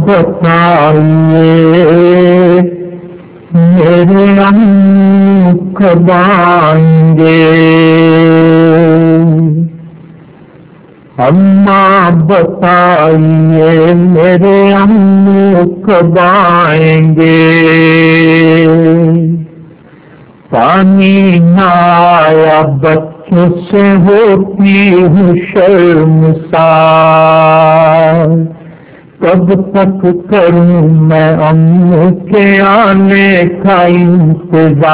بتائیے میرے امو کب آئیں گے؟ اماں بتائیے میرے امو کب آئیں گے؟ پانی نہ آیا بچوں سے ہوتی ہوں شرمسار، کب تک کروں میں امو کے آنے کا انتظار؟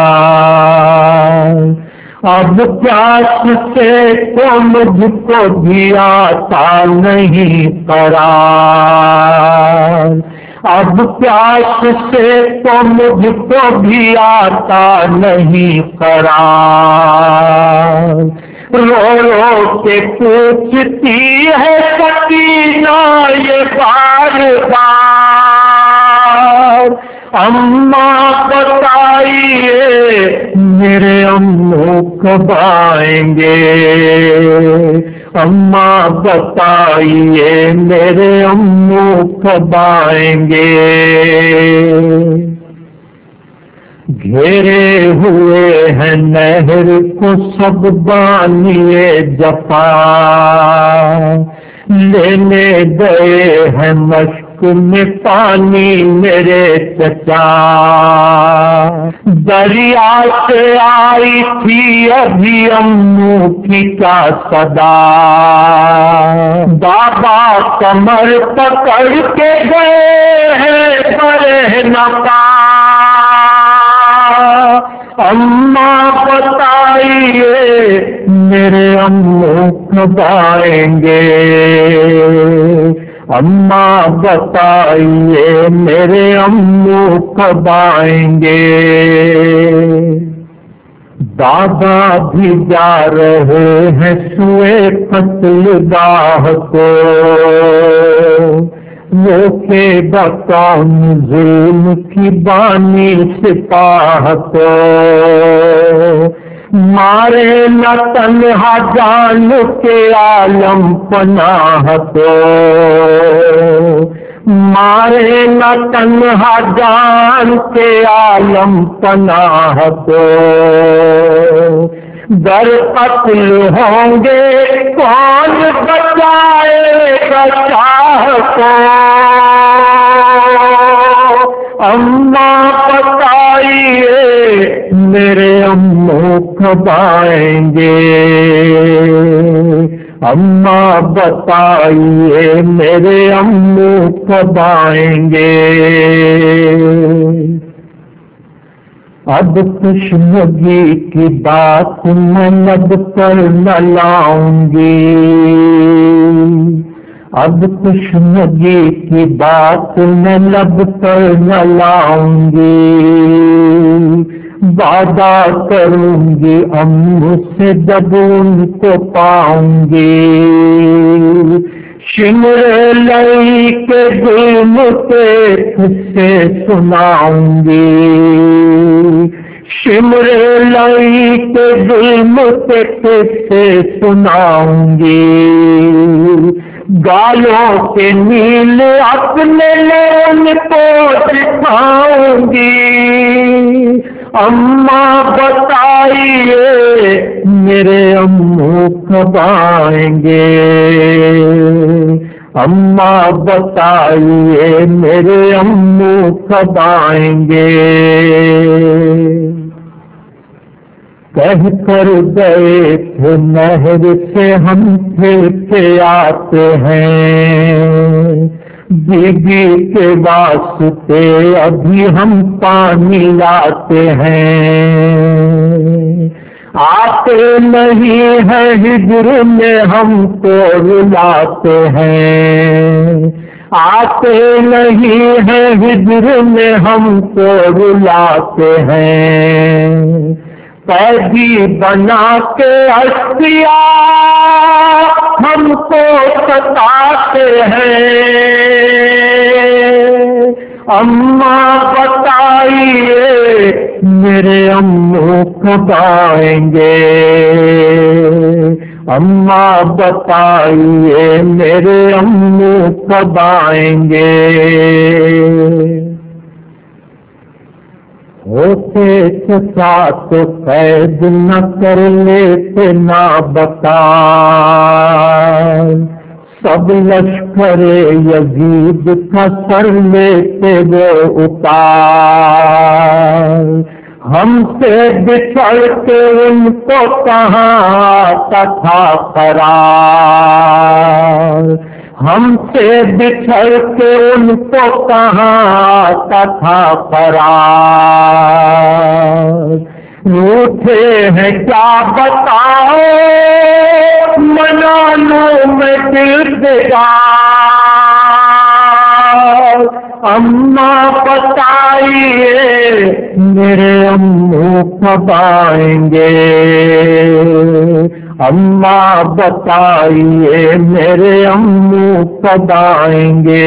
اب پیاس سے تو مجھ کو بھی آتا نہیں قرار، اب پیاس سے تو مجھ کو بھی آتا نہیں قرار، رو رو کے پوچھتی ہے سکینہ یہ بار بار، اماں بتائیے میرے امو کب آئیں گے؟ اماں بتائیے میرے امو کب آئیں گے؟ گھیرے ہوئے ہیں نہر کو سب بانیے جفا، لینے گئے ہیں مشق میں پانی میرے چچا، دریا سے آئی تھی ابھی امو کی کیا صدا، بابا کمر پکڑ کے گئے ہیں بڑے نپا، اماں بتائیے میرے امو کب آئیں گے؟ اماں بتائیے میرے امو کب آئیں گے؟ بابا بھی جا رہے ہیں سوئے قتل گاہ کو، وہ کے بکون ظلم کی بانی سپاہ کو، مارے نہ تنہا جان کے عالم پناہ کو، مارے نہ تنہا جان کے عالم پناہ کو، در قتل ہوں گے کون بچائے گا شاہ کو؟ اماں بتائیے میرے امو کب آئیں گے؟ اماں بتائیے میرے امو کب آئیں گے؟ اب تشنگی کی بات میں لب پر نہ لاؤں گی، اب تشنگی کی بات میں لب پر نہ لاؤں گی، وعدہ کروں گی امو سے جب ان کو پاؤں گی، شمر لئی کے ظلم کے قصے سناؤں گی، شمر لئی کے ظلم کے قصے سناؤں گی، گالوں کے نیل اپنے لون کو دکھاؤں گی، اماں بتائیے میرے امو کب آئیں گے؟ اماں بتائیے میرے امو کب آئیں گے؟ کہہ کر گئے تھے نہر سے ہم پھر کے آتے ہیں، بیوی کے واسطے ابھی ہم پانی لاتے ہیں، آتے نہیں ہے ہجر میں ہم کو رلاتے ہیں، آتے نہیں ہے ہجر میں ہم کو رلاتے ہیں، قیدی بنا کے اشقیا ہم کو ستاتے ہیں، اماں بتائیے میرے امو کب آئیں گے؟ اماں بتائیے میرے امو کب آئیں گے؟ ہوتے چچا تو قید نہ کر لیتے نہ بتا، سب لشکر یزید کا سر لیتے وہ اتار، ہم سے بچھڑ کے ان کو کہاں آتا تھا قرار، ہم سے بچھڑ کے ان کو کہاں آتا تھا قرار، روٹھے ہیں کیا بتاؤ منا لوں میں دل بیدار، اماں بتائیے میرے امو کب آئیں گے؟ اماں بتائیے میرے امو کب آئیں گے؟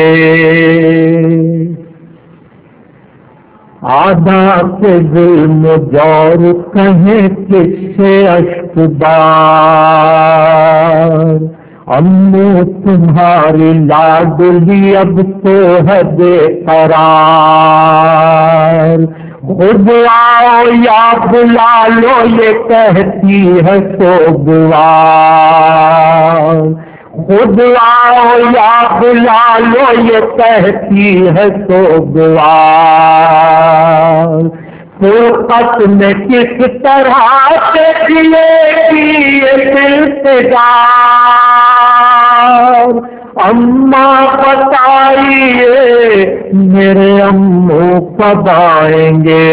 آدھا کے ظلم جور کہیں کس سے اشک بار، امو تمہاری لاڈلی اب تو ہے بے قرار، خود آؤ یا بلا لو یہ کہتی ہے سوگوار، خود آؤ یا بلا لو یہ کہتی ہے سوگوار، فرقت میں کس طرح سے جیے گی یہ التجار، اماں بتائیے میرے امو کب آئیں گے؟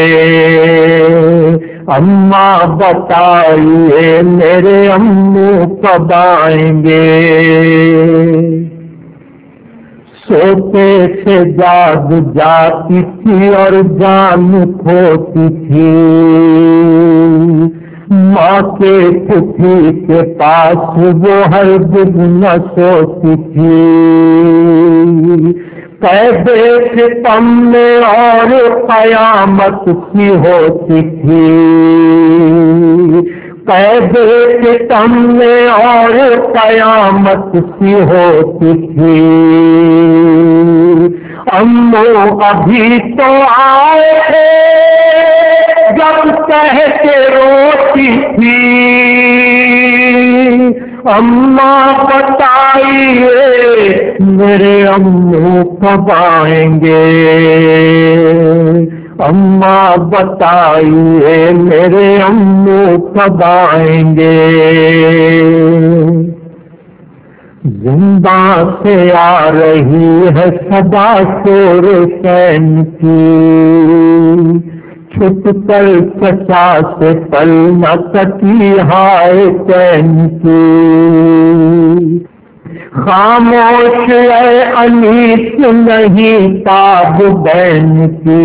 اماں بتائیے میرے امو کب آئیں گے؟ سوتے سے جاگ جاتی تھی اور جان کھوتی تھی، ماں کے پھوپھی کے پاس وہ ہرگز نہ سوتی تھی، قید ستم میں اور قیامت سی ہوتی تھی، قید ستم میں اور قیامت سی ہوتی تھی، امو ابھی تو آئے تھے جب کہہ کے روتی تھی، اماں بتائیے میرے امو کب آئیں گے؟ اماں بتائیے میرے امو کب آئیں گے؟ زندہ سے آ رہی ہے صدا شور حسین کی، چھپ کر چچا سے پل نہ سکی ہائے چین کی، خاموش ہے انیس نہیں تاب بین کی،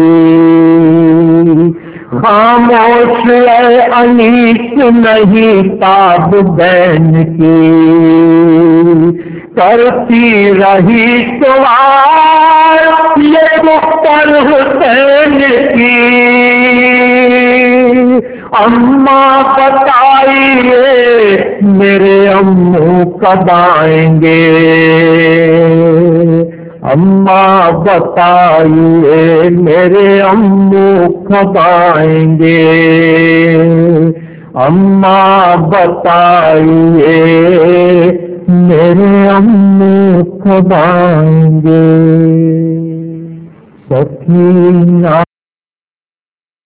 خاموش ہے انیس نہیں تاب بین کی، کرتی رہی سوال یہ دختر حسین کی، اماں بتائیے میرے امو کب آئیں گے؟ اماں بتائیے میرے امو کب آئیں گے؟ اماں بتائیے میرے امو کب آئیں گے؟ سکینہ